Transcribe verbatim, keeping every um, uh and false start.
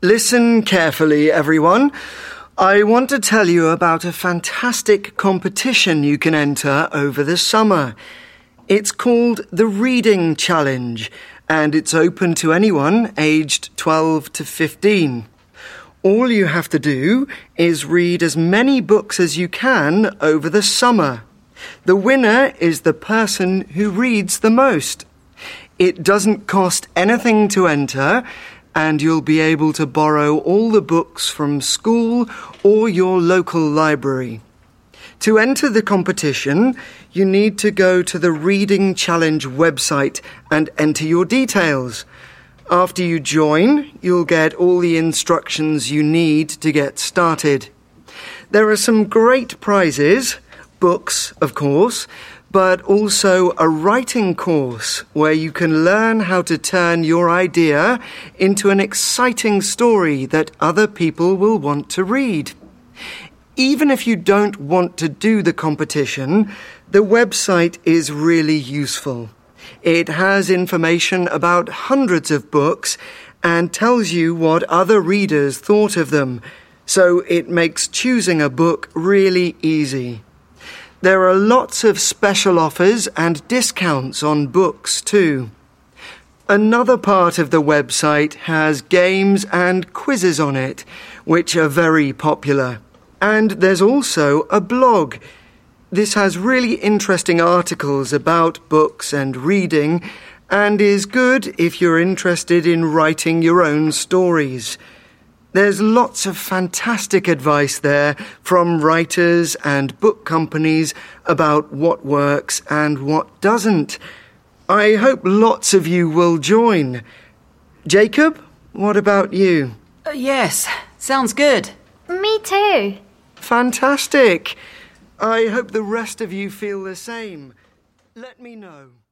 Listen carefully, everyone. I want to tell you about a fantastic competition you can enter over the summer. It's called the Reading Challenge, and it's open to anyone aged twelve to fifteen. All you have to do is read as many books as you can over the summer. The winner is the person who reads the most. It doesn't cost anything to enter, and you'll be able to borrow all the books from school or your local library. To enter the competition, you need to go to the Reading Challenge website and enter your details. After you join, you'll get all the instructions you need to get started. There are some great prizes, books, of course, but also a writing course where you can learn how to turn your idea into an exciting story that other people will want to read. Even if you don't want to do the competition, the website is really useful. It has information about hundreds of books and tells you what other readers thought of them, so it makes choosing a book really easy. There are lots of special offers and discounts on books too. Another part of the website has games and quizzes on it, which are very popular. And there's also a blog. This has really interesting articles about books and reading, and is good if you're interested in writing your own stories. There's lots of fantastic advice there from writers and book companies about what works and what doesn't. I hope lots of you will join. Jacob, what about you? Uh, yes, sounds good. Me too. Fantastic. I hope the rest of you feel the same. Let me know.